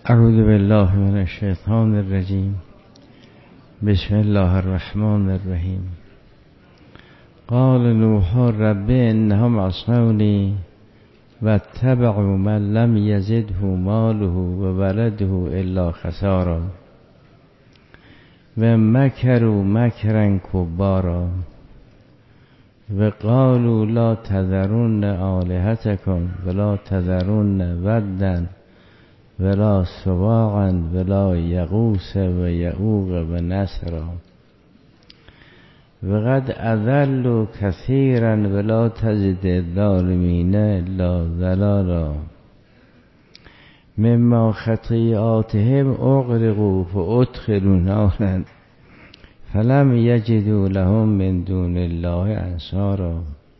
اعوذ بالله من الشیطان الرجیم. بسم الله الرحمن الرحیم. قال نوح رب انهم عصوني واتبعوا من لم يزده ماله وولده الا خسارا ومكروا مكرا كبارا وقالوا لا تذرن آلهتكم ولا تذرن ودا ولا سواعا ولا یغوث و یعوق و نسرا وقد اضلوا كثيرا ولا تزد الظالمين الا ضلالا مما خطیئاتهم اغرقوا فادخلوا نارا فلم یجدوا لهم من دون الله انصارا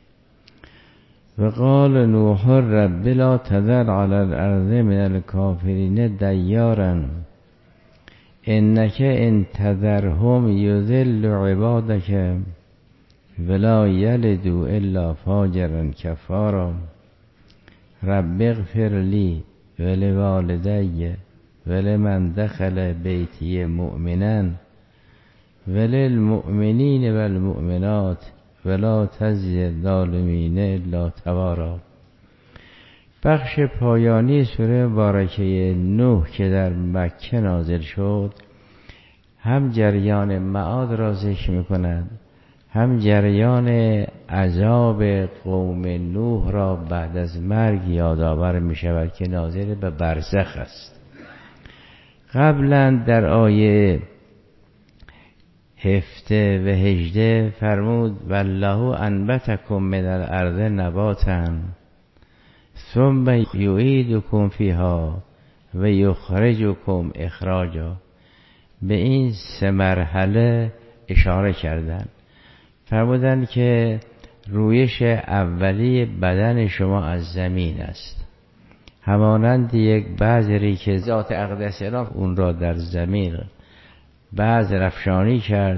وقال نوح رب لا تذر على الارض من الكافرين دیارا انك ان تذرهم يذل عبادك ولا يلدوا الا فاجرا كفارا رب اغفر لي ولوالدي ولمن دخل بيتي مؤمنا وللمؤمنين والمؤمنات ولا تزد الظالمین الا تبارا. بخش پایانی سوره مبارکه نوح که در مکه نازل شد هم جریان معاد را ذکر می‌کند، هم جریان عذاب قوم نوح را بعد از مرگ یادآور می‌شود که ناظر به برزخ است. قبلا در آیه 17 و 18 فرمود والله انبتکم من الارض نباتا ثم یعیدکم فیها و یخرجکم اخراجا. به این سه مرحله اشاره کردند. فرمودند که رویش اولی بدن شما از زمین است، همانند یک بذری که ذات اقدس اون را در زمین بعض رفشانی کرد.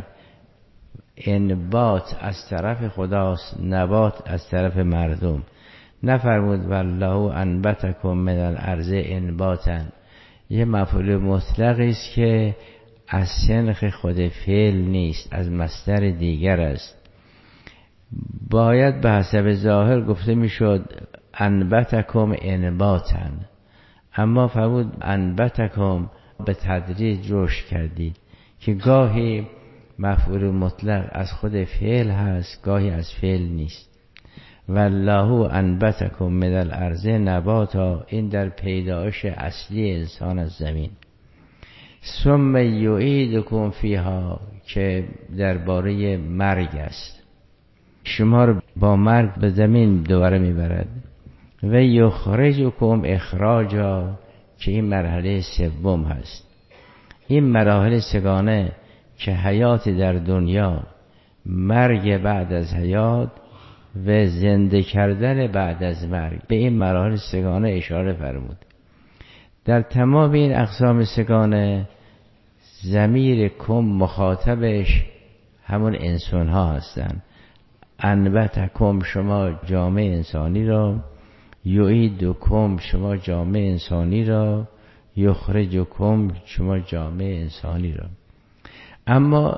انبات از طرف خداست، نبات از طرف مردم. نفرمود والله انبتکم من الارض انباتا. یه مفعول مطلقی است که از سنخ خود فعل نیست، از مصدر دیگر است. باید به حسب ظاهر گفته میشد انبتکم انباتا، اما فرمود انبتکم به تدریج رشد کردید، که گاهی مفعول مطلق از خود فعل هست، گاهی از فعل نیست. والله انبتکم من الارض نباتا، این در پیدایش اصلی انسان از زمین. ثم یعیدکم فیها، که درباره مرگ است، شما رو با مرگ به زمین دوباره میبرد. و یخرجکم اخراجا، که این مرحله سوم هست. این مراحل سگانه که حیات در دنیا، مرگ بعد از حیات و زنده کردن بعد از مرگ، به این مراحل سگانه اشاره فرمود. در تمام این اقسام سگانه ضمیر کم مخاطبش همون انسان ها هستند. انبتکم شما جامعه انسانی را، یعیدکم شما جامعه انسانی را، یخرجکم شما جامعه انسانی را. اما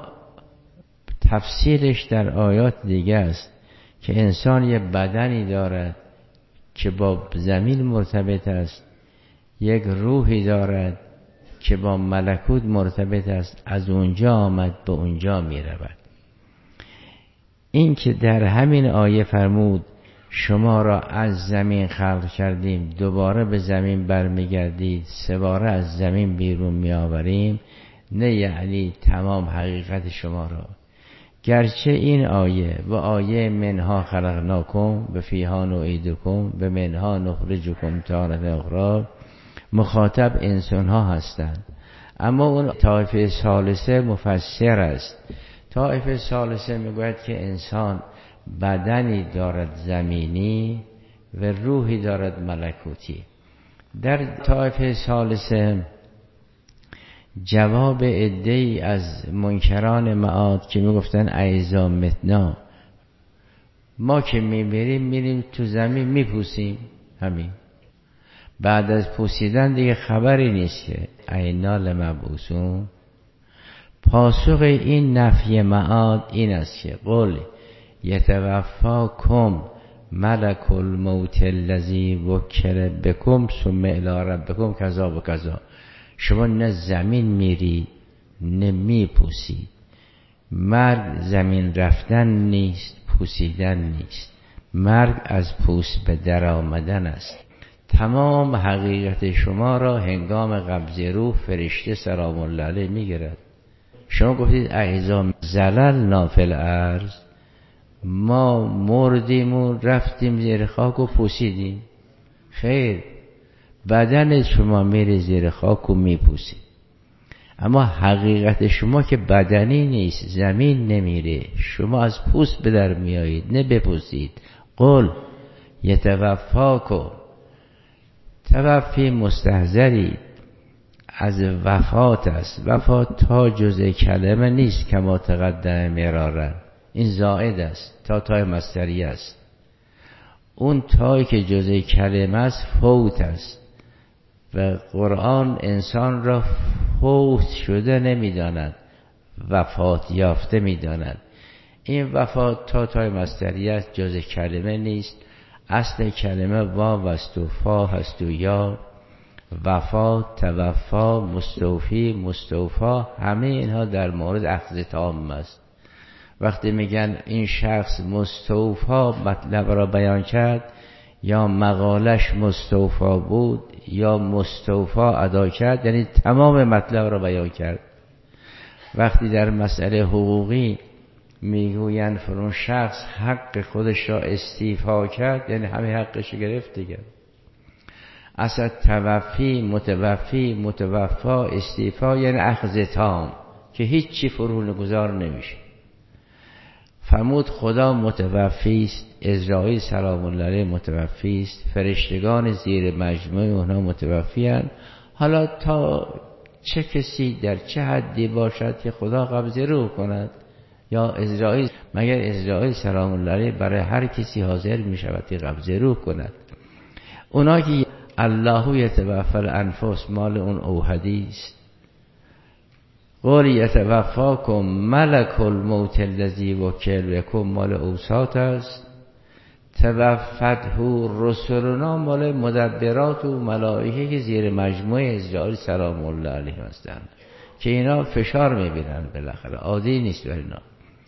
تفصیلش در آیات دیگه است که انسان یه بدنی دارد که با زمین مرتبط است، یک روحی دارد که با ملکوت مرتبط است، از اونجا آمد به اونجا می رود. این که در همین آیه فرمود شما را از زمین خلق کردیم، دوباره به زمین برمیگردید، سه باره از زمین بیرون می آوریم، نه یعنی تمام حقیقت شما را. گرچه این آیه و آیه منها خلقناکم و فیها نعیدکم و منها نخرجکم تارة اخری مخاطب انسان ها هستند، اما اون طایفه ثالثه مفسر است. طایفه ثالثه میگوید که انسان بدنی دارد زمینی و روحی دارد ملکوتی. در طایفه ثالثه جواب عده‌ای از منکران معاد که میگفتن ایذا متنا، ما که میمیریم میریم تو زمین میپوسیم، همین بعد از پوسیدن دیگه خبری نیست که اینا لمبعوثون. پاسخ این نفی معاد این است که قل یتوفاکم ملک الموت الذی وکل بکم ثم الی ربکم کذا و کذا. شما نه زمین میری نه میپوسی. مرگ زمین رفتن نیست، پوسیدن نیست. مرگ از پوست به در آمدن است. تمام حقیقت شما را هنگام قبض روح فرشته سلام الله علیه میگیرد. شما گفتید اعظام زللنا فی الارض، ما مردیم و رفتیم زیر خاک و پوسیدیم. خیر، بدن شما میره زیر خاک و میپوسید، اما حقیقت شما که بدنی نیست، زمین نمیره، شما از پوست به در میایید نه بپوسید. قل یتوفاکم، توفی مستحضری از وفات است. وفات تا جزء کلمه نیست کما تقدم مرارا، این زائد است، تای مصدری است. اون تایی که جزء کلمه است فوت است و قرآن انسان را فوت شده نمیداند، وفات یافته میداند. این وفات تای مصدری است، جزء کلمه نیست. اصل کلمه واو است و فا هست و یا. وفا، توفا، مستوفی، مستوفا، همه اینها در مورد اخذ تام است. وقتی میگن این شخص مستوفا مطلب را بیان کرد، یا مقالش مستوفا بود یا مستوفا ادا کرد، یعنی تمام مطلب را بیان کرد. وقتی در مسئله حقوقی میگوین فلان شخص حق خودش را استیفا کرد، یعنی همه حقش گرفت دیگه. اصلا توفی، متوفی، متوفا، استیفا یعنی اخذ تام که هیچی فرو گذار نمیشه. فرمود خدا متوفی است، عزراییل سلام الله علیه متوفی است، فرشتگان زیر مجموعه اونها متوفی هستند. حالا تا چه کسی در چه حدی باشد که خدا قبض روح کند یا عزراییل، مگر عزراییل سلام الله علیه برای هر کسی حاضر می شود که قبض روح کند؟ اونا که الله یتوفی الانفس مال اون اوحدی است. قل یتوفاکم ملک الموت الذی وکل بکم مال اوساط است. توفته رسلنا مال مدبرات و ملائکه که زیر مجموعه عزراییل سلام الله علیه هستند که اینا فشار میبینن بالاخره، عادی نیست بر اینا.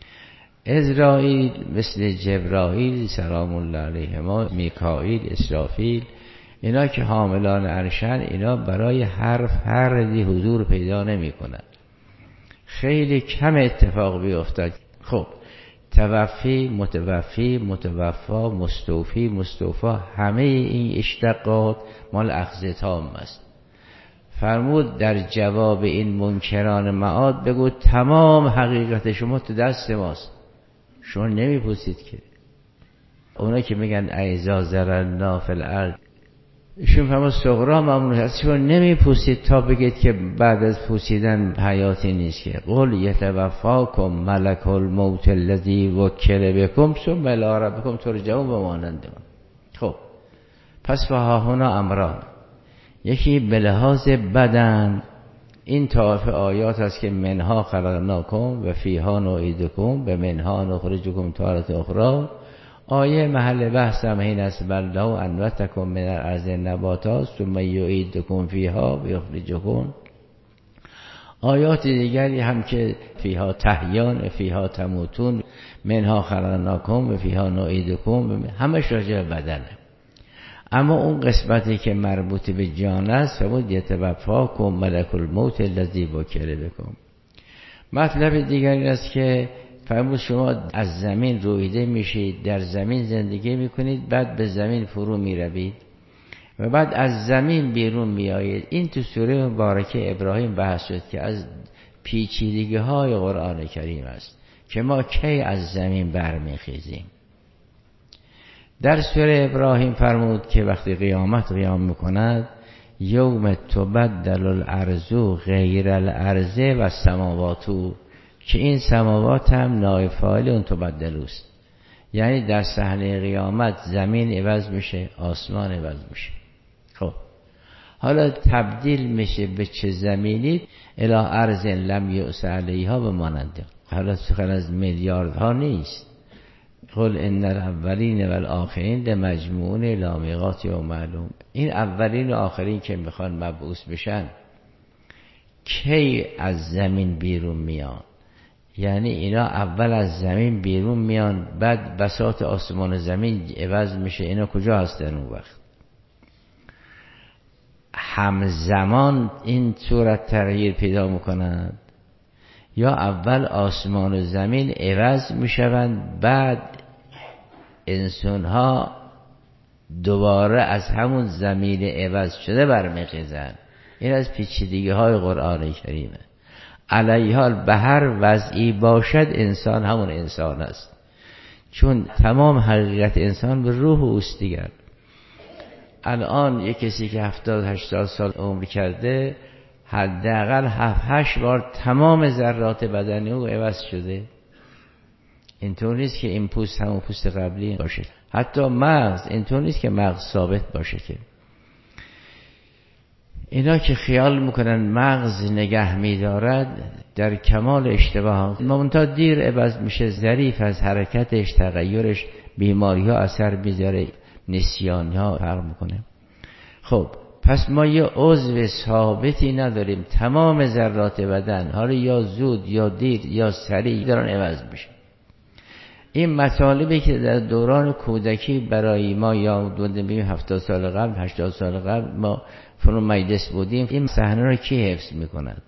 عزراییل مثل جبرائیل سلام الله علیه ما، میکائیل، اسرافیل، اینا که حاملان عرشن، اینا برای هر فردی حضور پیدا نمی کنند. خیلی کم اتفاق بیفتد. خب توفی، متوفی، متوفا، مستوفی، مستوفا، همه این اشتقاقات مال اخذ تام است. فرمود در جواب این منکران معاد بگو تمام حقیقت شما تو دست ماست، شما نمیپوسید که. اونا که میگن ایذا ضررنا فی الارض، ایشون فرمود صغرا ممنوع هست، شما نمیپوسید تا بگید که بعد از پوسیدن حیاتی نیست که. قل یتوفاکم ملک الموت الذی وکل بکم ثم الی ربکم ترجعون و مانند من. خب پس فها هنا امران، یکی به لحاظ بدن، این طایفه آیات هست که منها خلقناکم و فیها نعیدکم و منها نخرجکم تارة اخری. آیه محل بحث هم این است بلده انبتکم من الارض نباتا ثم یعیدکم فیها و یخرجکم. آیات دیگری هم که فیها تحیان فیها تموتون منها خلقناکم و فیها نعیدکم، همش راجع به بدنه. اما اون قسمتی که مربوط به جان است فرمود یتوفاکم ملک الموت الذی وکل بکم. مطلب دیگری است که فرمود شما از زمین رویده میشید، در زمین زندگی میکنید، بعد به زمین فرو میروید و بعد از زمین بیرون میآیید. این تو سوره مبارکه ابراهیم بحث شد که از پیچیدگی های قرآن کریم است که ما کی از زمین برمیخیزیم. در سوره ابراهیم فرمود که وقتی قیامت قیام میکند یوم تبدل الارض غیر الارض و السماوات، که این سماوات هم نائب فاعل اون تبدل است، یعنی در صحنه قیامت زمین عوض میشه، آسمان عوض میشه. خب حالا تبدیل میشه به چه زمینی؟ الی ارض لم یؤس علیها و ماننده. حالا سخن از میلیاردها نیست. قل ان الاولین والآخرین لمجموعون الی میقات یوم معلوم. این اولین و آخرین که میخوان مبعوث بشن کی از زمین بیرون میان؟ یعنی اینا اول از زمین بیرون میان، بعد بساط آسمان و زمین عوض میشه. اینا کجا هستن اون وقت؟ همزمان این صورت تغییر پیدا میکنند یا اول آسمان و زمین عوض میشوند، بعد انسان ها دوباره از همون زمین عوض شده برمیخیزند؟ این از پیچیدگی های قرآن کریمه. علیه حال به هر وضعی باشد انسان همون انسان است، چون تمام حقیقت انسان به روح اوست دیگر. الان یک کسی که 70-80 سال عمر کرده حداقل 7-8 بار تمام ذرات بدنی او عوض شده. اینطور نیست که این پوست همون پوست قبلی باشه. حتی مغز اینطور نیست که مغز ثابت باشه. که اینا که خیال میکنن مغز نگه میدارد در کمال اشتباه. منتها دیر عوض میشه، ظریف از حرکتش، تغییرش، بیماری ها اثر میذاره، نسیان ها فرق میکنه. خب پس ما یه عضو ثابتی نداریم. تمام ذرات بدن حالا یا زود یا دیر یا سریع دارن عوض میشه. این مطالبی که در دوران کودکی برای ما یا 70 سال قبل 80 سال قبل ما فرو مجلس بودیم، این صحنه رو کی حفظ میکند؟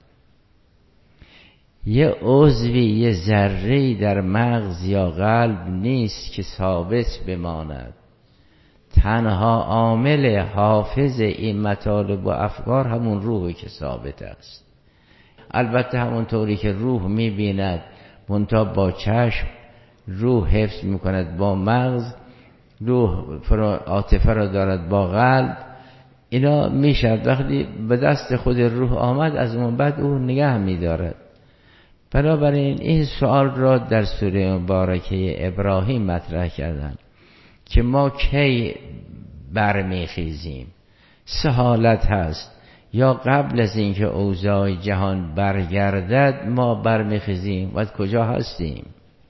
یه عضوی، یه ذره‌ای در مغز یا قلب نیست که ثابت بماند. تنها عامل حافظ این مطالب و افکار همون روحی که ثابت است. البته همون طوری که روح میبیند منتها با چشم، روح حفظ میکند با مغز، روح عاطفه را دارد با قلب. اینا میشد وقتی به دست خود روح آمد از اون بعد او نگه میدارد. بنابراین این سوال را در سوره مبارکه ابراهیم مطرح کردن که ما کی برمیخیزیم. سه حالت هست: یا قبل از اینکه اوضاع جهان برگردد ما برمیخیزیم و کجا هستیم،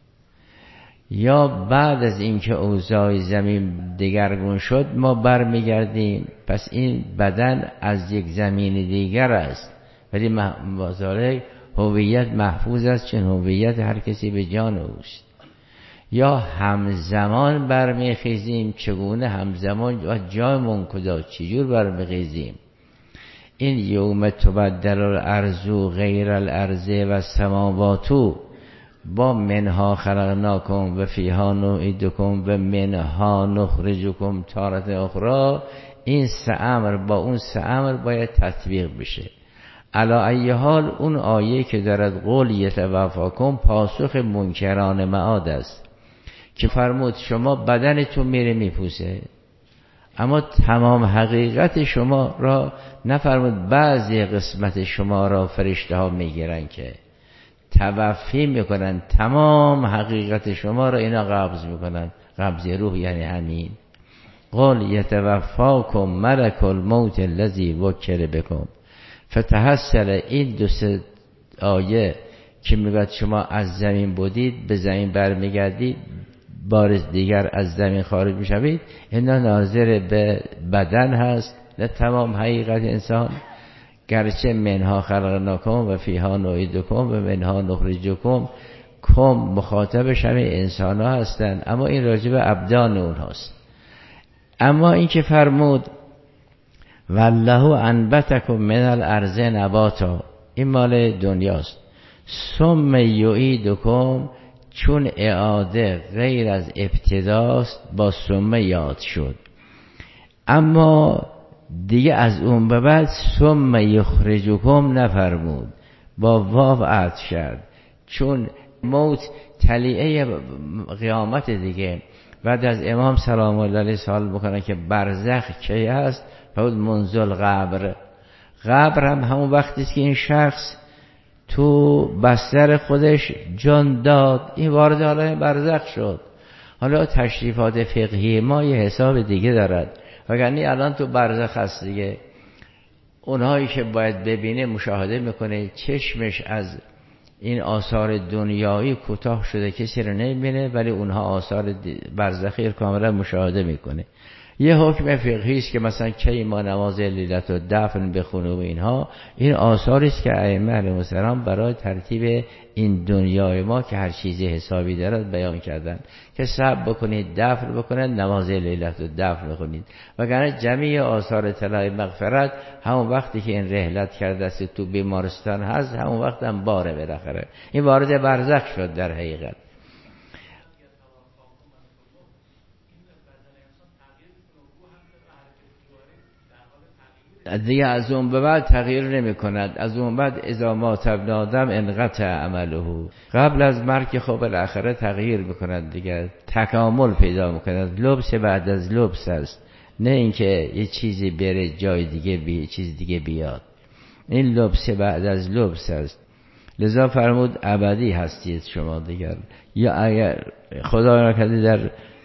یا بعد از اینکه اوضاع زمین دگرگون شد ما برمیگردیم. پس این بدن از یک زمین دیگر است، ولی مازالک هویت محفوظ است، چون هویت هر کسی به جان اوست. یا همزمان برمیخیزیم. چگونه همزمان و جایمون کجا، چجور برمیخیزیم؟ این یوم تبدل الارض غیر الارض و السماوات با منها خلقناکم و فیها نعیدکم و منها نخرجکم تارة اخرى. این سه امر با اون سه امر باید تطبیق بشه. علی ای حال اون آیه که دارد قول یتوفاکم پاسخ منکران معاد است که فرمود شما بدنتون میره میپوسه، اما تمام حقیقت شما را نفرمود بعضی قسمت شما را فرشته ها میگیرن که توفی میکنن، تمام حقیقت شما را اینا قبض میکنن. قبض روح یعنی همین. قل یتوفاکم ملک الموت الذی وکل بکم. فتحصل این دو سه آیه که میگه شما از زمین بودید به زمین برمیگردید، بار دیگر از زمین خارج میشوید، اینا ناظر به بدن هست نه تمام حقیقت انسان. گرچه منها خلقناکم و فیها نعیدکم و منها نخرجکم، کم مخاطبش همه انسان ها هستن، اما این راجع به ابدان اون هست. اما این که فرمود والله انبتکم من الارض نباتا، این مال دنیاست. ثم یعیدکم، چون اعاده غیر از ابتداست با ثم یاد شد. اما دیگه از اون به بعد ثم یخرجکم نفرمود، با واو عطف کرد، چون موت طلیعه قیامت دیگه. بعد از امام سلام الله علیه سوال بکنه که برزخ کی هست؟ فرمود منزل قبر. قبر هم همون وقتی است که این شخص تو بستر خودش جان داد، این وارد عالم برزخ شد. حالا تشریفات فقهی ما یه حساب دیگه دارد، وگرنه الان تو برزخ هست دیگه. اونهایی که باید ببینه مشاهده میکنه، چشمش از این آثار دنیایی کوتاه شده کسی رو نمیبینه، ولی اونها آثار برزخی رو کاملا مشاهده میکنه. یه حکم فقهی است که مثلا کی ما نماز لیلت و دفن بخونیم و اینها، این آثاری است که ائمه علیهم السلام برای ترتیب این دنیای ما که هر چیزی حسابی دارد بیان کردن که صبر بکنید، دفن بکنید، نماز لیلت و دفن بخونید. وگرنه جمعی آثار طلای مغفرت همون وقتی که این رحلت کرده است تو بیمارستان هست، همون وقت هم باره بالاخره این وارد برزخ شد. در حقیقت دیگه از اون به بعد تغییر نمی کند. از اون بعد اذا مات ابن آدم انقطع عمله. قبل از مرگ خب بالاخره تغییر میکند دیگه، تکامل پیدا میکند. لبس بعد از لبس است، نه اینکه یه چیزی بره جای دیگه چیز دیگه بیاد. این لبس بعد از لبس است. لذا فرمود ابدی هستید شما دیگر. یا اگر خدا نکرده در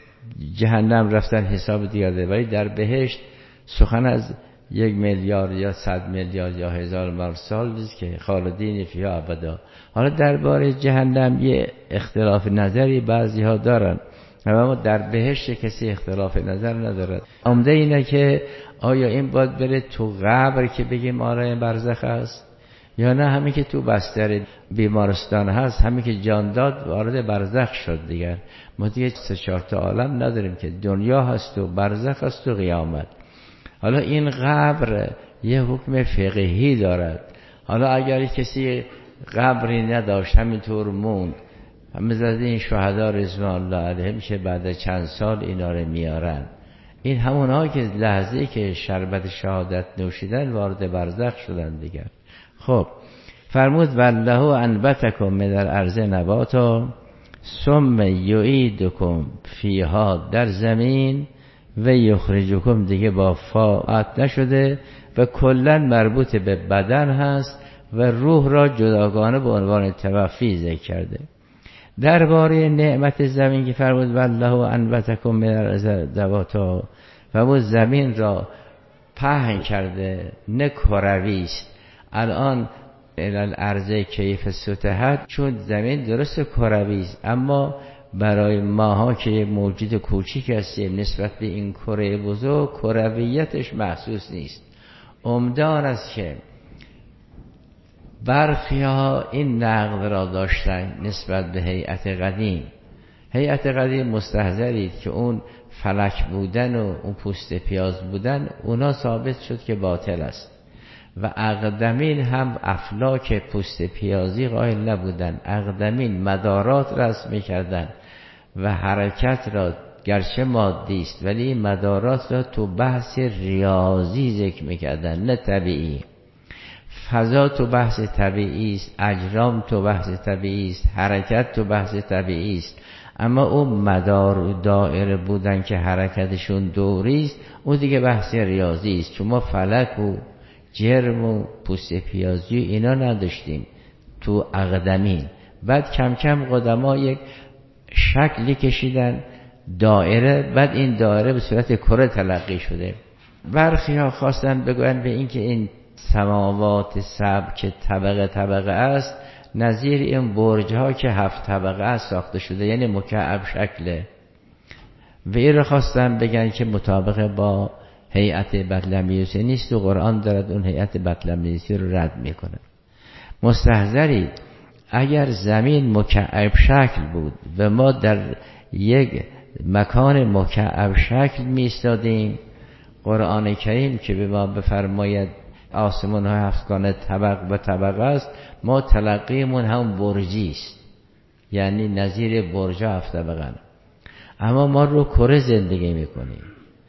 جهنم رفتن حساب دیگه، ولی در بهشت سخن از 1 میلیارد یا 100 میلیارد یا 1000 سال است که خالدین فیها ابدا. حالا درباره جهنم یه اختلاف نظری بعضی ها دارن، اما در بهشت کسی اختلاف نظر ندارد. عمده اینه که آیا این باید بره تو قبر که بگیم آره برزخ است، یا نه همین که تو بستر بیمارستان هست، همین که جان داد وارد برزخ شد دیگر. ما دیگه 3-4 تا عالم نداریم که دنیا هست و برزخ هست و قیامت. حالا این قبر یه حکم فقهی دارد. حالا اگر کسی قبری نداشت همینطور موند، مثل این شهدا رضوان الله علیهم که بعد چند سال اینا رو میارن، این همونها که لحظه‌ای که شربت شهادت نوشیدن وارد برزخ شدن دیگر. خب فرمود والله انبتکم من الارض نباتا ثم یعیدکم فیها، در زمین و یخرجکم دیگه با فاعت نشده و کلا مربوط به بدن هست و روح را جداگانه به عنوان توفی ذکر کرده. درباره نعمت زمین که فرمود والله انبتکم من الارض نباتا، فرمود زمین را پهن کرده، نه کروی است. الان الارض کیف سطحت، چون زمین درست کروی است، اما برای ماها که موجود کوچیک هستیم نسبت به این کره بزرگ، کرویتش محسوس نیست. عمدان است که برخی ها این نقد را داشتن نسبت به هیئت قدیم. هیئت قدیم مستحضرید که اون فلک بودن و اون پوست پیاز بودن اونا ثابت شد که باطل است، و اقدمین هم افلاک پوست پیازی قائل نبودن. اقدمین مدارات رسم می‌کردند و حرکت را گرچه مادی است ولی این مدارات را تو بحث ریاضی ذکر می‌کردند، نه طبیعی. فضا تو بحث طبیعی است، اجرام تو بحث طبیعی است، حرکت تو بحث طبیعی است. اما اون مدار و دائره بودن که حرکتشون دوری است، اون دیگه بحث ریاضی است. چون ما فلک و جرم و پوست پیازی اینا نداشتیم تو اقدمین. بعد کم کم قدما یک شکلی کشیدن دائره، بعد این دائره به صورت کره تلقی شده. برخی ها خواستن بگوین به این که این سماوات سبع که طبقه طبقه است نظیر این برج ها که 7 طبقه است ساخته شده، یعنی مکعب شکله. و این را خواستن بگن که مطابق با هیئت بطلمیوسی نیست و قرآن دارد اون هیئت بطلمیوسی رو رد میکنه. مستحضرید اگر زمین مکعب شکل بود و ما در یک مکان مکعب شکل میستادیم، قرآن کریم که به ما بفرماید آسمان های 7 طبق به طبق است، ما تلقیمون هم برجی است، یعنی نظیر برج 7 طبقه. اما ما رو کره زندگی میکنیم،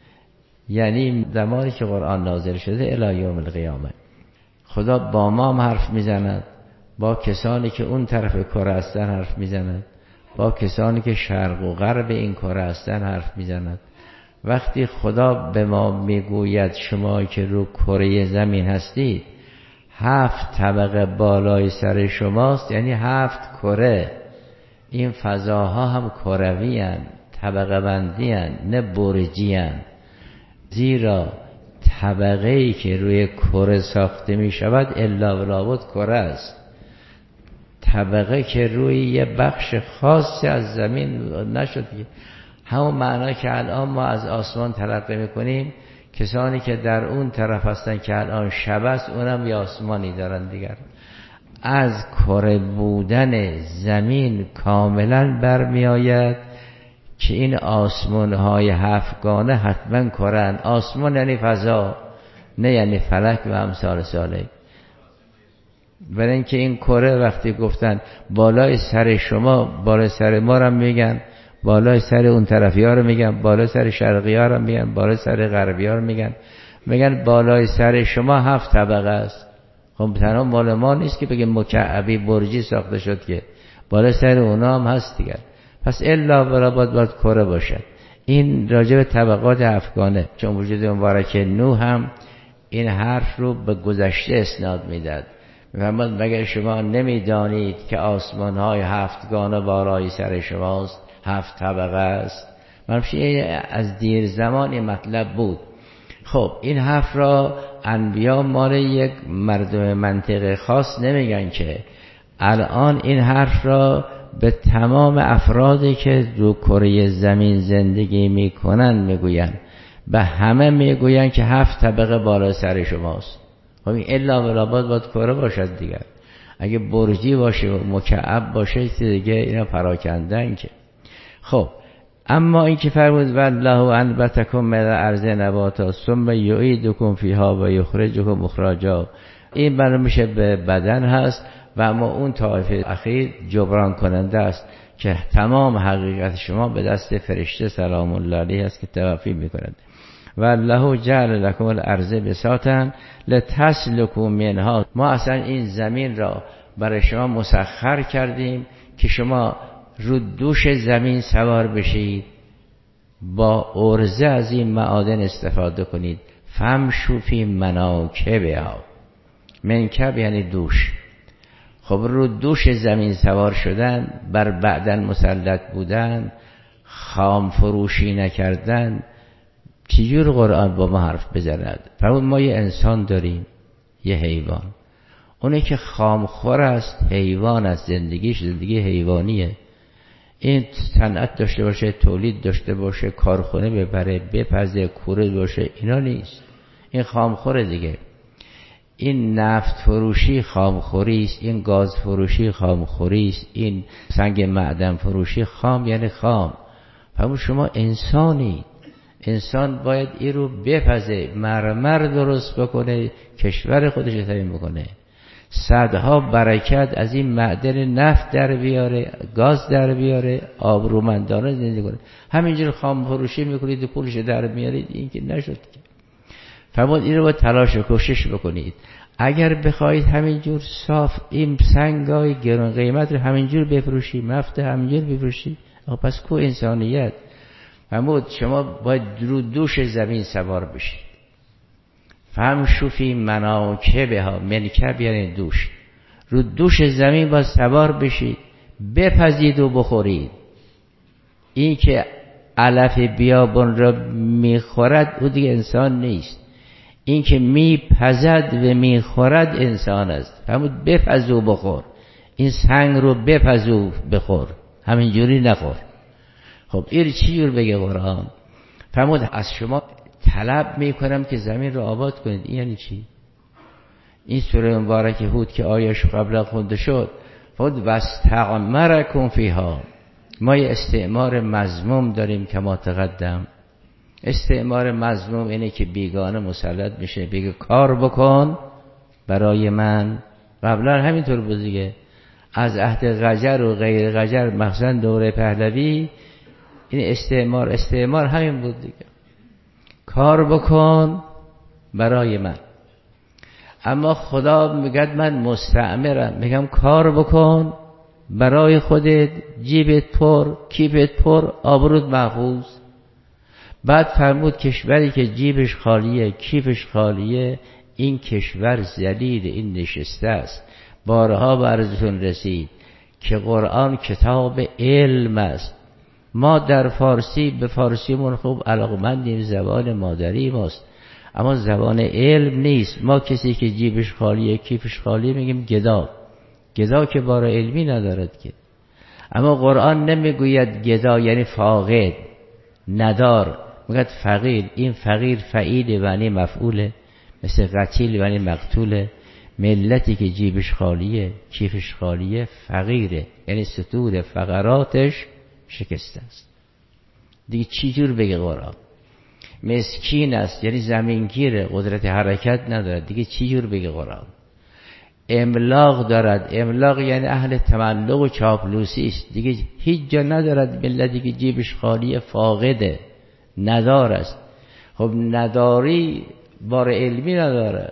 یعنی زمانی که قرآن نازل شده الی یوم القیامه خدا با ما هم حرف میزند، با کسانی که اون طرف کره هستن حرف میزند، با کسانی که شرق و غرب این کره هستن حرف میزند. وقتی خدا به ما میگوید شما که رو کره زمین هستید 7 طبقه بالای سر شماست، یعنی 7 کره. این فضاها هم کروی هستند، طبقه بندی هستند، نه برجی هستند. زیرا طبقه‌ای که روی کره ساخته می شود الا و لابد کره است. طبقه که روی یه بخش خاصی از زمین نشد، همون معنا که الان ما از آسمان تلقی میکنیم، کسانی که در اون طرف هستن که الان شب است اونم یه آسمانی دارن دیگر. از کره بودن زمین کاملا برمی آید که این آسمان‌های هفتگانه حتما کره‌اند. آسمان یعنی فضا، نه یعنی فلک و امثال ساله. برای اینکه این کره وقتی گفتن بالای سر شما، بالای سر ما رو میگن، بالای سر اون طرفی ها رو میگن، بالای سر شرقی ها رو میگن، بالای سر غربی ها رو میگن بالای سر شما 7 طبقه است. خب تنها مال ما نیست که بگیم مکعبی برجی ساخته شد، که بالای سر اونا هم هست دیگر. پس الا براباد باید کره باشد. این راجع به طبقات افغانه، چون وجود مبارک نوح هم این حرف رو به گذشته اسناد میداد. میفرماد مگر شما نمیدانید که آسمان های هفتگانه بالای سر شماست، 7 طبقه است. منفشه از دیر زمان این مطلب بود. خب این حرف را انبیا مال یک مردم منطقه خاص نمیگن، که الان این حرف را به تمام افرادی که رو کره زمین زندگی میکنن میگوین، به همه میگوین که 7 طبقه بالا سر شماست. خب این الا ولابد باید کره باشد دیگر. اگه برجی باشه و مکعب باشه دیگه اینا پراکندن که. خب اما این که فرمود والله انبتکم من الارض نباتا ثم یعیدکم فیها و یخرجکم اخراجا، این برای میشه به بدن هست، و اما اون طایفه اخیر جبران کننده است که تمام حقیقت شما به دست فرشته سلام الله علیه است که توفی میکند. والله جعل لکم الارض بساطا لتسلکوا منها، ما اصلا این زمین را برای شما مسخر کردیم که شما رو دوش زمین سوار بشید، با ارزه از این معادن استفاده کنید. فمشوا فی مناکبها، منکب یعنی دوش. خب رو دوش زمین سوار شدن، بر بعدن مسلط بودن، خام فروشی نکردن، چجور قرآن با ما حرف بزند؟ فرمود ما یه انسان داریم، یه حیوان. اونه که خامخور است حیوان است، زندگیش زندگی حیوانیه. این صنعت داشته باشه، تولید داشته باشه، کارخونه ببره، بپزه، کوره باشه، اینا نیست. این خامخوره دیگه. این نفت فروشی خامخوری است، این گاز فروشی خامخوری است، این سنگ معدن فروشی خام یعنی خام. فرمود شما انسانی، انسان باید این رو بپزه، مرمر درست بکنه، کشور خودش تامین بکنه، صدها برکت از این معدن نفت در بیاره، گاز در بیاره، آبرومندانه زندگی کنه. همینجور خام فروشی میکنید و پولش در میارید، این که نشد که. فرمود این رو با تلاش و کوشش بکنید. اگر بخواید همینجور صاف این سنگای گران قیمت رو همینجور بفروشی، نفت همینجور بفروشی، پس کو انسانیت؟ فرمود شما باید رو دوش زمین سوار بشید. فمشوا فی مناکبها، منکب یعنی دوش. رو دوش زمین باید سوار بشید، بپزید و بخورید. این که علف بیابان را میخورد او دیگه انسان نیست. این که میپزد و میخورد انسان است. فرمود بپز و بخور، این سنگ رو بپز و بخور، همینجوری نخور. خب این چی جور بگه قرآن؟ فرمود از شما طلب میکنم که زمین رو آباد کنید. این یعنی چی؟ این سوره مبارک هود که آیش قبلا خونده شد، فرمود واستعمرکم فیها. ما یه استعمار مذموم داریم که ما تقدم. استعمار مذموم اینه که بیگانه مسلط میشه بگه کار بکن برای من. قبلا همینطور بود دیگه، از عهد قجر و غیر قجر، مخصوصا دوره پهلوی، این استعمار همین بود دیگه، کار بکن برای من. اما خدا میگه من مستعمرم، میگم کار بکن برای خودت، جیبت پر، کیفت پر، آبروت محفوظ. بعد فرمود کشوری که جیبش خالیه، کیفش خالیه، این کشور ذلیل، این نشسته است. بارها به عرضتون رسید که قرآن کتاب علم است. ما در فارسی به فارسیمون خوب علاقمندیم، زبان مادری ماست، اما زبان علم نیست. ما کسی که جیبش خالیه کیفش خالیه میگیم گدا. گدا که بار علمی ندارد که. اما قرآن نمیگوید گدا یعنی فاقد ندار، میگوید فقیر. این فقیر فعیل معنی مفعوله، مثل قتیل معنی مقتوله. ملتی که جیبش خالیه کیفش خالیه فقیره، یعنی ستور فقراتش شکسته است. دیگه چی جور بگه قرآن؟ مسکین است یعنی زمینگیره، قدرت حرکت ندارد، دیگه چی جور بگه قرآن؟ املاق دارد، املاق یعنی اهل تملق و چاپلوسی است، دیگه هیچ جا ندارد. ملتی که جیبش خالیه فاقده ندار است. خب نداری بار علمی نداره،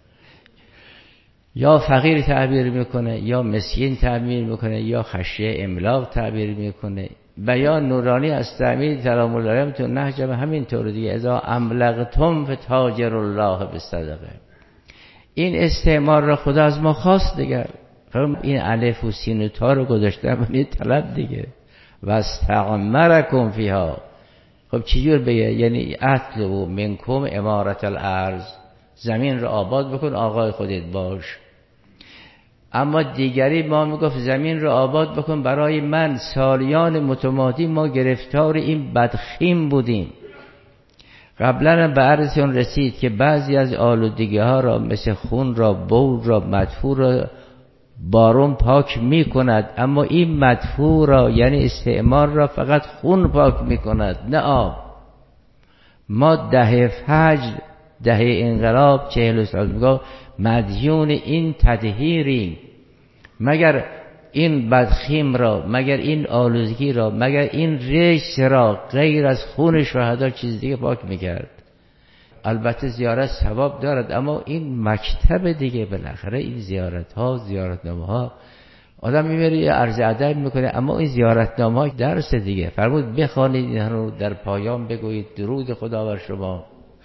یا فقیر تعبیر میکنه یا مسکین تعبیر میکنه یا خشیه املاق تعبیر میکنه. بیان نورانی از تعبیر سلام الله علیه تو نهج همین طور دیگه. اذا املقتم فتاجر الله بالصدقه. این استعمار را خدا از ما خواست دیگه. این الف و سین و تا رو گذاشته من طلب دیگه. و استعمرکم فیها. خب چجور بگه؟ یعنی اطلبوا منکم امارت الارض، زمین رو آباد بکن آقای خودت باش. اما دیگری ما میگفت زمین رو آباد بکن برای من. سالیان متمادی ما گرفتار این بدخیم بودیم. قبلا به عرضتون رسید که بعضی از آلودگی ها را مثل خون را، بول را، مدفوع را بارون پاک می کند، اما این مدفوع را یعنی استعمار را فقط خون پاک می کند نه آب. ما دهه فجر، دهه انقلاب 40 سال میگه مدیون این تطهیریم. مگر این بدخیم را، مگر این آلودگی را، مگر این رجس را غیر از خون شهدا چیز دیگه پاک میکرد؟ البته زیارت ثواب دارد، اما این مکتب دیگه. بالاخره این زیارت ها، زیارتنامه ها آدم میبره عرض ادب میکنه، اما این زیارتنامه ها درس دیگه. فرمود بخوانید این رو در پایان بگویید درود خدا بر شما.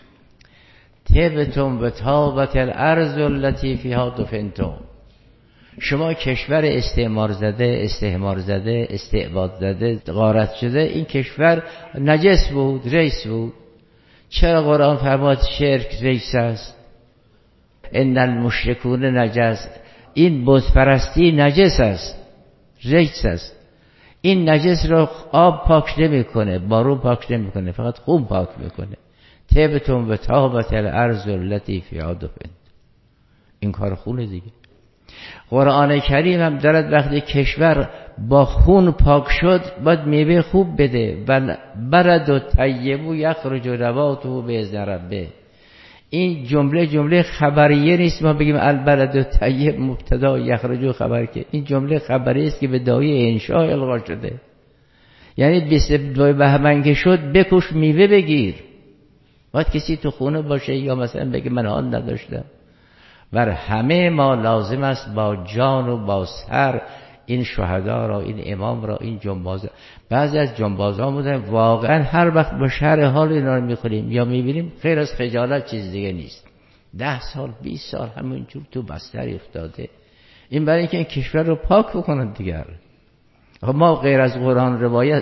طبتم و طابت الارض التي فيها دفنتم. شما کشور استعمار زده، استعباد زده، غارت شده، این کشور نجس بود، ریس بود. چرا قرآن فرمود شرک ریس است؟ ان المشرکون نجس. این بت پرستی نجس است، ریس است. این نجس را آب پاک نمیکنه، بارون پاک نمیکنه، فقط خون پاک میکنه. طبتم و طابت الارض التي فيها دفنتم. این کار خونه دیگه. قرآن کریم هم دارد وقتی کشور با خون پاک شد باید میوه خوب بده. و برد و طیب یخرج نباته باذن ربه. این جمله خبریه نیست ما بگیم البلد و طیب مبتدا یخرج خبر، که این جمله خبری است که به دایه انشاء القا شده. یعنی 22 بهمن که شد بکش میوه بگیر. باید کسی تو خونه باشه یا مثلا بگه من آن نداشتم. بر همه ما لازم است با جان و با سر این شهدا را، این امام را، این جنباز. بعضی از جنبازها بودن واقعا هر وقت با شرح حال اینا رو میخوریم یا میبینیم خیر از خجالت چیز دیگه نیست. 10 سال 20 سال همینجور تو بستر افتاده. این برای اینکه این کشور رو پاک بکنن دیگر. ما غیر از قرآن روایت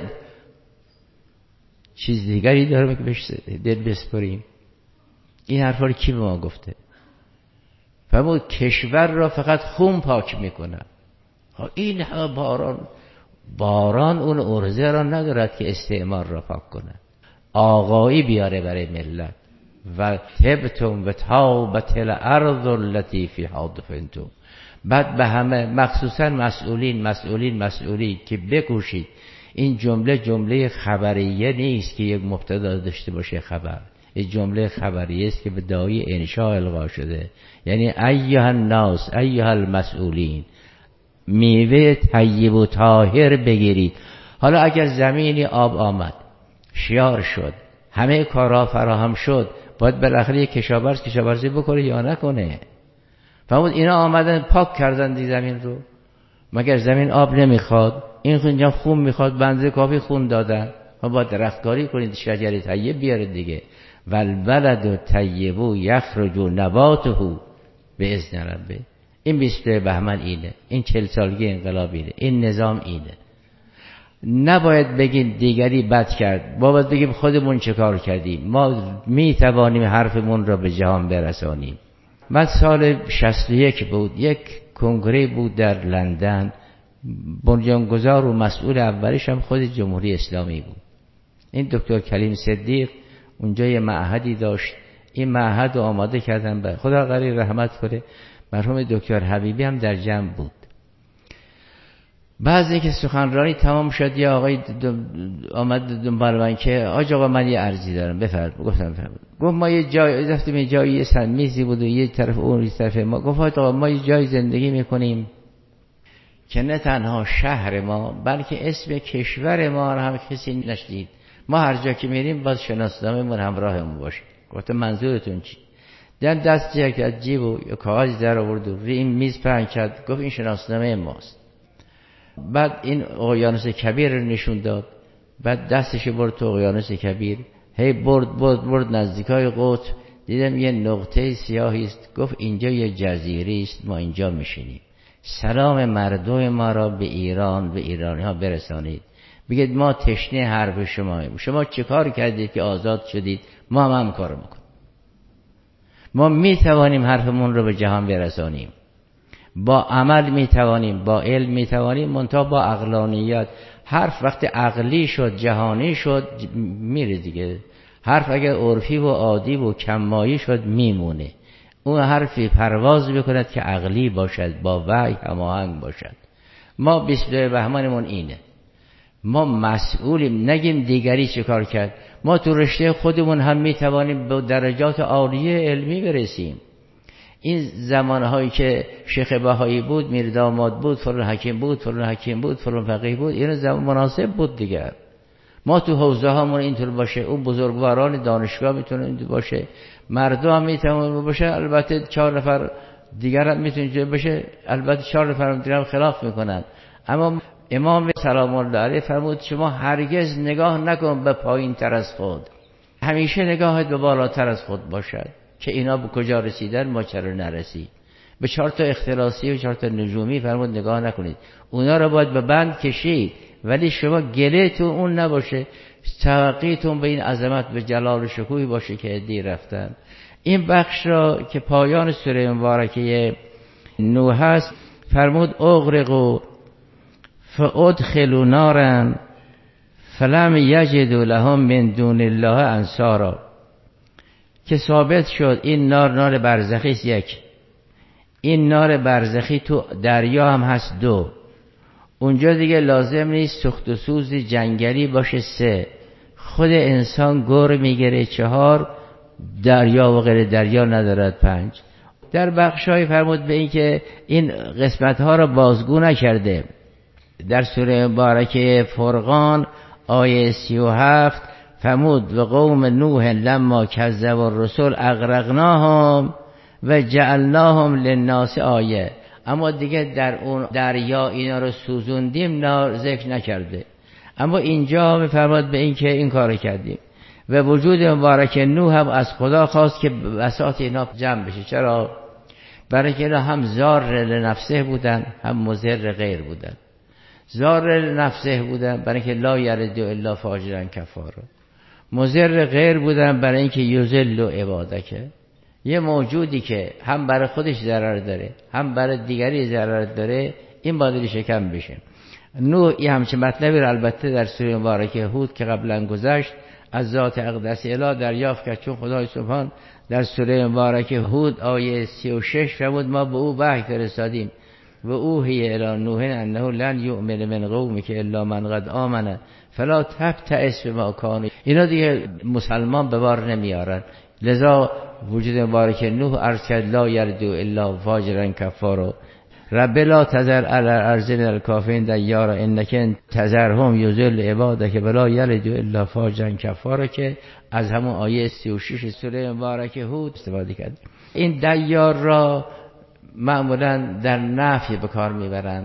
چیز دیگری داریم که بهش دل بسپاریم؟ این حرفا رو کی به ما گفته؟ فرمود کشور را فقط خون پاک میکنه. این همه باران اون ارزه را ندارد که استعمار را پاک کنه، آقایی بیاره برای ملت. و طبتم و طابت الارض التي فيها دفنتم. بعد به همه مخصوصا مسئولین که بکوشید این جمله خبریه نیست که یک مبتدا داشته باشه خبر. این جمله خبریه است که به دایه انشاء القا شده. یعنی ایها الناس ایها المسئولین، میوه طیب و طاهر بگیرید. حالا اگر زمینی آب آمد، شیار شد، همه کارها فراهم شد، باید بالاخره کشاورزی بکنه یا نکنه؟ فرمود اینا آمدن پاک کردن دی زمین رو. مگر زمین آب نمیخواد؟ این اینجا خون میخواد، بنزه کافی خون دادن. ما باید درختکاری کنید، شجر طیب بیارید دیگه. والبلد طیب یخرج نباته باذن ربه. این 22 بهمن اینه، این 40 سالگی انقلاب اینه، این نظام اینه. نباید بگیم دیگری بد کرد، باید بگیم خودمون چه کار کردیم، ما می توانیم حرفمون را به جهان برسانیم. من سال 61 بود، یک کنگره بود در لندن، بنیانگذار و مسئول اولیش هم خود جمهوری اسلامی بود. این دکتر کلیم صدیق اونجا یه معهدی داشت، این معهد رو آماده کردن، به خدا غریب رحمت کنه مرحوم دکتر حبیبی هم در جمع بود. بعضی که سخنرانی تمام شد یه آقای آمد دنبال من که آقا من یه عرضی دارم بفرمایید. گفتم بفرمایید. گفت ما یه جای رفتیم، یه جایی یه سنمیزی بود و یه طرف اون یه طرف ما. گفت آقا ما یه جای زندگی میکنیم که نه تنها شهر ما بلکه اسم کشور ما رو هم کسی نشنید، ما هر جا که میریم باز شناسنامه‌مون همراهمون باشه. گفتم منظورتون چی؟ دست یک از جیب و کاغذ در آورد و روی این میز پهن کرد، گفت این شناسنامه ماست. بعد این اقیانوس کبیر رو نشون داد، بعد دستش برد تو اقیانوس کبیر، هی برد نزدیکای قطب، دیدم یه نقطه سیاهی است، گفت اینجا یه جزیره است، ما اینجا میشینیم، سلام مردم ما را به ایران، به ایرانی ها برسانید، بگید ما تشنه حرف شماییم، شما چه کار کردید که آزاد شدید، ما هم کار میکنیم، ما میتوانیم حرفمون رو به جهان برسانیم، با عمل میتوانیم، با علم میتوانیم، منتها با عقلانیت. حرف وقتی عقلی شد، جهانی شد، میره دیگه. حرف اگر عرفی و عادی و کمایی شد میمونه. اون حرفی پرواز بکند که عقلی باشد، با وحی هماهنگ باشد. ما 22 بهمنمون اینه، ما مسئولیم، نگیم دیگری چه کار کرد. ما تو رشته خودمون هم میتوانیم به درجات عالیه علمی برسیم. این زمانهایی که شیخ بهایی بود، میرداماد بود، فلان حکیم بود، فلان حکیم بود، فلان فقیه بود، این زمان مناسب بود دیگر. ما تو حوزه هامون اینطور باشه، اون بزرگواران دانشگاه میتونه اینطور باشه، مردم هم میتونه باشه، البته 4 نفر دیگر هم میتونه باشه، البته 4 نفر دیگر هم خلاف میکنن. اما امام سلام الله علیه فرمود شما هرگز نگاه نکن به پایین تر از خود، همیشه نگاهت به بالاتر از خود باشد که اینا به کجا رسیدن، ما چرا نرسید. به 4 تا اختلاسی و 4 تا نجومی فرمود نگاه نکنید، اونا رو باید به بند کشید، ولی شما گله تو اون نباشه، توقیتون به این عظمت به جلال و شکوهی باشه که عدی رفتن. این بخش را که پایان سوره مبارکه نوح هست فرمود اغرقوا فادخلوا نارا فلم یجدوا لهم من دون الله انصارا، که ثابت شد این نار برزخی است. یک، این نار برزخی تو دریا هم هست. 2، اونجا دیگه لازم نیست سوخت و سوز جنگلی باشه. 3، خود انسان گر میگیره. 4، دریا و غیر دریا ندارد. 5. در بخشای فرمود به این که این قسمت ها را بازگو نکرده. در سوره مبارکه فرقان آیه 37 فرمود و قوم نوح لما کذب الرسل اغرقناهم و جعلناهم للناس آیه. اما دیگه در اون دریا اینا رو سوزوندیم، نار ذکر نکرده. اما اینجا میفرماد به این که این کار کردیم. و وجود مبارک نوح هم از خدا خواست که بساط اینا جمع بشه. چرا؟ برای که اینا هم ضار لنفسه بودن، هم مضر غیر بودن. ضار لنفسه بودن برای که لا یرد الا فاجرا کفارا، مضر غیر بودن برای اینکه یذل عبادک، یه موجودی که هم برای خودش ضرر داره هم برای دیگری ضرر داره، این باید شکم بشه. نوح این همچه مطلبی رو البته در سوره مبارکه هود که قبلا گذشت از ذات اقدس اله دریافت کرد، چون خدای سبحان در سوره مبارکه هود آیه 36 فرمود ما به او وحی فرستادیم و اوحی الی نوح انه لن یؤمن من قومک الا من قد آمن فلا تبتئس بما کانوا. اینا دیگه مسلمان به بار نمیارن. لذا وجود مبارک نوح عرض کرد لا یردو الا فاجرا کفارا رب لا تذر علی الارض من الکافرین دیارا انک تذرهم یضل عبادک ولا یلدوا الا فاجرا کفارا، که از همون آیه 36 سوره مبارکه هود استفاده کرد. این دیار را معمولا در نفی به کار میبرن،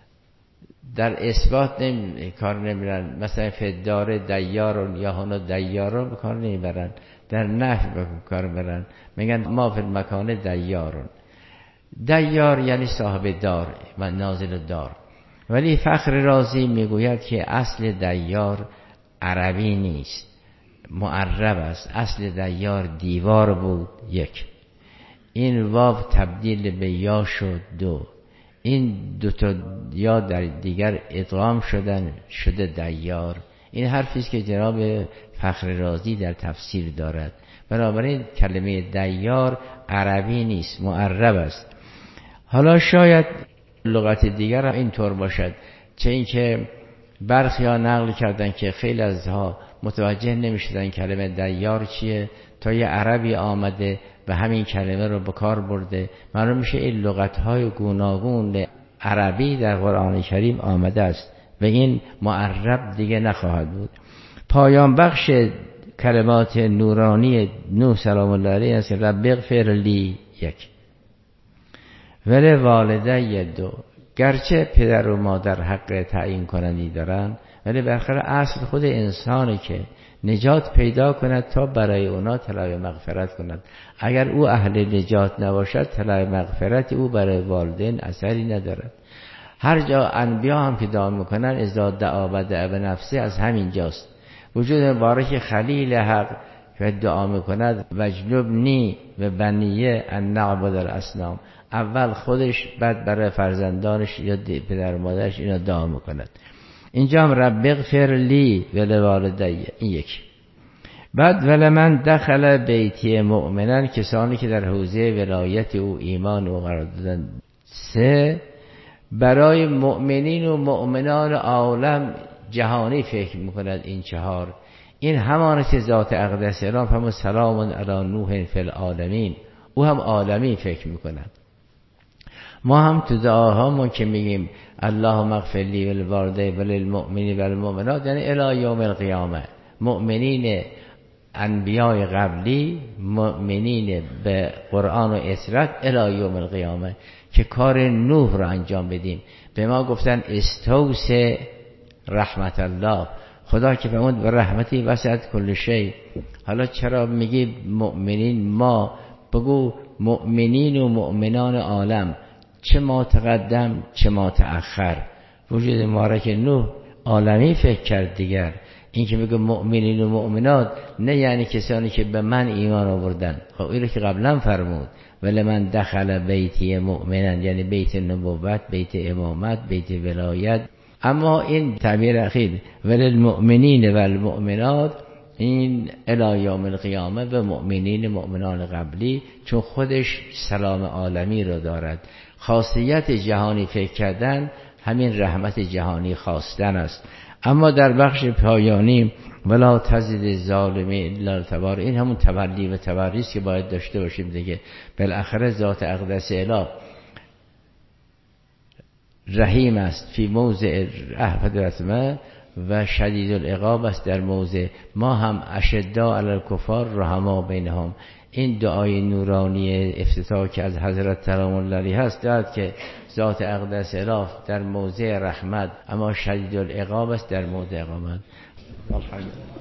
در اثبات کار نمیبرن. مثلا فدار دیارون یا هنو دیارون به کار نمیبرن، در نفی به کار میبرن، میگن ما فی المکان دیارون. دیار یعنی صاحب دار و نازل دار. ولی فخر رازی میگوید که اصل دیار عربی نیست، معرب است. اصل دیار دیوار بود، یک. این واو تبدیل به یا شد، دو. این دوتا یا در دیگر ادغام شدن شده دیار. این حرفی است که جناب فخر رازی در تفسیر دارد. بنابراین کلمه دیار عربی نیست، معرب است. حالا شاید لغت دیگر هم اینطور باشد، چه اینکه برخی ها نقل کردن که خیلی از ها متوجه نمی شدن کلمه دیار چیه تا یه عربی آمده و همین کلمه رو به کار برده. معلوم میشه این لغت های گوناگون عربی در قرآن کریم آمده است و این معرب دیگه نخواهد بود. پایان بخش کلمات نورانی نوح سلام الله علیه است: رب اغفر لی، یک، ولی والده دو. گرچه پدر و مادر حق تعیین کنندی دارن، ولی بالاخره اصل خود انسانه که نجات پیدا کند تا برای اونا طلب مغفرت کند. اگر او اهل نجات نباشد، طلب مغفرت او برای والدین اثری ندارد. هر جا انبیا هم که دعا میکنن اذا دعا بدأ بنفسه، از همین جاست. وجود مبارک خلیل حق که دعا میکند وجنبنی و بنیه ان نعبد الاصنام، اول خودش بعد برای فرزندانش یا پدر مادرش اینا دعا میکند. اینجا هم رب اغفر لی و لوالدی، این یک. بعد ولمن دخل بیتی مؤمنن، کسانی که در حوزه ولایت او ایمان او قرار دادن. سه، برای مؤمنین و مؤمنان عالم جهانی فکر میکند. این چهار، این همان که ذات اقدس اعلام فرمود سلام علی نوح فی العالمین، او هم عالمی فکر میکند. ما هم تو دعاهامون که میگیم اللهم اغفر لی ولوالدی وللمؤمنین والمؤمنات، یعنی الی یوم القیامه، مؤمنین انبیاء قبلی، مؤمنین به قرآن و اسرت الی یوم القیامه، که کار نوح رو انجام بدیم. به ما گفتن استوس رحمت الله، خدا که فرمود و رحمتی وسعت کل شی. حالا چرا میگی مؤمنین؟ ما بگو مؤمنین و مؤمنان عالم، چه ما تقدم چه ما تأخر. وجود مبارک نوح عالمی فکر کرد. دیگر این که میگه مؤمنین و مؤمنات، نه یعنی کسانی که به من ایمان آوردن، خب این رو که قبلا فرمود ولی من دخل بیتی مؤمنن، یعنی بیت نبوت، بیت امامت، بیت ولایت. اما این تعبیر اخیر ولی المؤمنین و المؤمنات، این الی یوم القیامه و مؤمنین مؤمنان قبلی، چون خودش سلام عالمی رو دارد. خاصیت جهانی فکر کردن همین رحمت جهانی خواستن است. اما در بخش پایانی ولا تزد الظالمین الا تبار، این همون تولی و تبری است که باید داشته باشیم دیگه. بالاخره ذات اقدس اله رحیم است فی موضع رحمت رحمه و شدید العقاب است در موضع. ما هم اشداء علی الکفار رحما بینهم. این دعای نورانی افتتاح که از حضرت سلام الله علیه هست داد که ذات اقدس اله در موضع رحمت، اما شدید العقاب است در موضع اقامت.